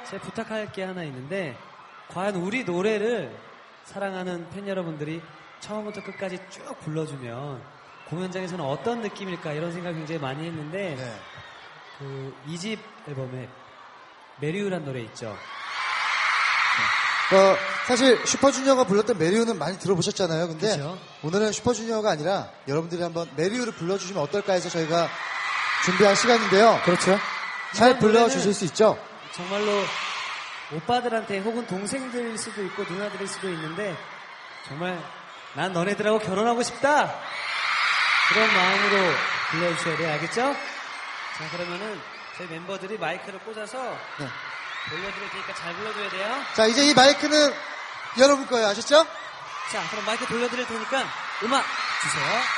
제가 부탁할 게 하나 있는데 과연 우리 노래를 사랑하는 팬 여러분들이 처음부터 끝까지 쭉 불러주면 공연장에서는 어떤 느낌일까 이런 생각 굉장히 많이 했는데 네. 그 2집 앨범에 메리우란 노래 있죠. 사실 슈퍼주니어가 불렀던 메리우는 많이 들어보셨잖아요. 근데 그쵸? 오늘은 슈퍼주니어가 아니라 여러분들이 한번 메리우를 불러주시면 어떨까 해서 저희가 준비한 시간인데요. 그렇죠. 잘 불러주실 수 있죠? 정말로 오빠들한테 혹은 동생들일 수도 있고 누나들일 수도 있는데 정말 난 너네들하고 결혼하고 싶다 그런 마음으로 불러주셔야 돼요. 알겠죠? 자, 그러면은 저희 멤버들이 마이크를 꽂아서 네. 돌려드릴 테니까 잘 불러줘야 돼요. 자, 이제 이 마이크는 여러분 거예요. 아셨죠? 자, 그럼 마이크 돌려드릴 테니까 음악 주세요.